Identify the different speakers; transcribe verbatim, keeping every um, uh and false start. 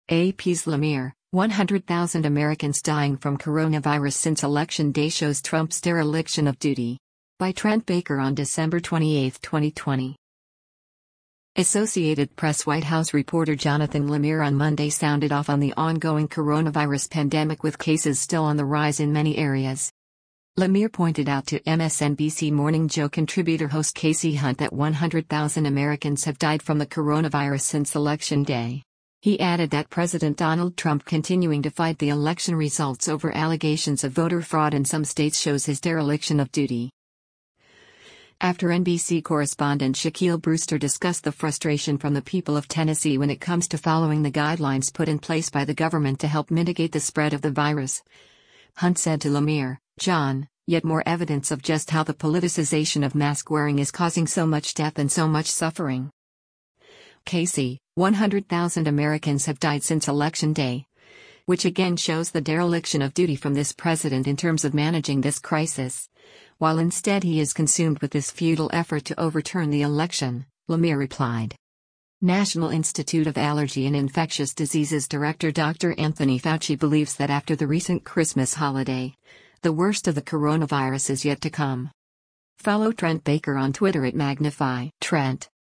Speaker 1: A P's Lemire, one hundred thousand Americans dying from coronavirus since Election Day shows Trump's dereliction of duty. By Trent Baker on December twenty-eighth, twenty twenty. Associated Press White House reporter Jonathan Lemire on Monday sounded off on the ongoing coronavirus pandemic with cases still on the rise in many areas. Lemire pointed out to M S N B C Morning Joe contributor host Kasie Hunt that one hundred thousand Americans have died from the coronavirus since Election Day. He added that President Donald Trump continuing to fight the election results over allegations of voter fraud in some states shows his dereliction of duty. After N B C correspondent Shaquille Brewster discussed the frustration from the people of Tennessee when it comes to following the guidelines put in place by the government to help mitigate the spread of the virus, Hunt said to Lemire, "John, yet more evidence of just how the politicization of mask wearing is causing so much death and so much suffering." Kasie, one hundred thousand Americans have died since Election Day, which again shows the dereliction of duty from this president in terms of managing this crisis, while instead he is consumed with this futile effort to overturn the election, Lemire replied. National Institute of Allergy and Infectious Diseases Director Doctor Anthony Fauci believes that after the recent Christmas holiday, the worst of the coronavirus is yet to come. Follow Trent Baker on Twitter at Magnify Trent.